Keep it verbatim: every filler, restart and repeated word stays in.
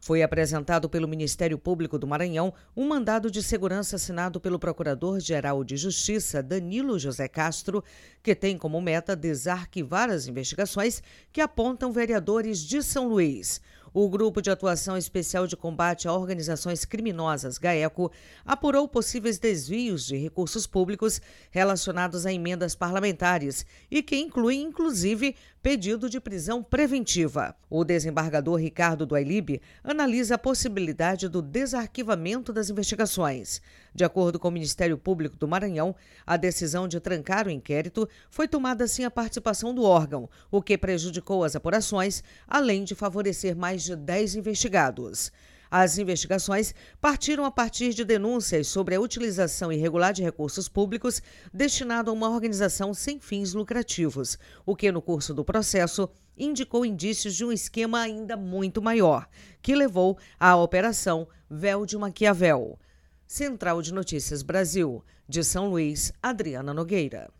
Foi apresentado pelo Ministério Público do Maranhão um mandado de segurança assinado pelo Procurador-Geral de Justiça, Danilo José Castro, que tem como meta desarquivar as investigações que apontam vereadores de São Luís. O Grupo de Atuação Especial de Combate a Organizações Criminosas, GAECO, apurou possíveis desvios de recursos públicos relacionados a emendas parlamentares e que incluem, inclusive, pedido de prisão preventiva. O desembargador Ricardo do Ailib analisa a possibilidade do desarquivamento das investigações. De acordo com o Ministério Público do Maranhão, a decisão de trancar o inquérito foi tomada sem a participação do órgão, o que prejudicou as apurações, além de favorecer mais de dez investigados. As investigações partiram a partir de denúncias sobre a utilização irregular de recursos públicos destinado a uma organização sem fins lucrativos, o que, no curso do processo, indicou indícios de um esquema ainda muito maior, que levou à Operação Véu de Maquiavel. Central de Notícias Brasil, de São Luís, Adriana Nogueira.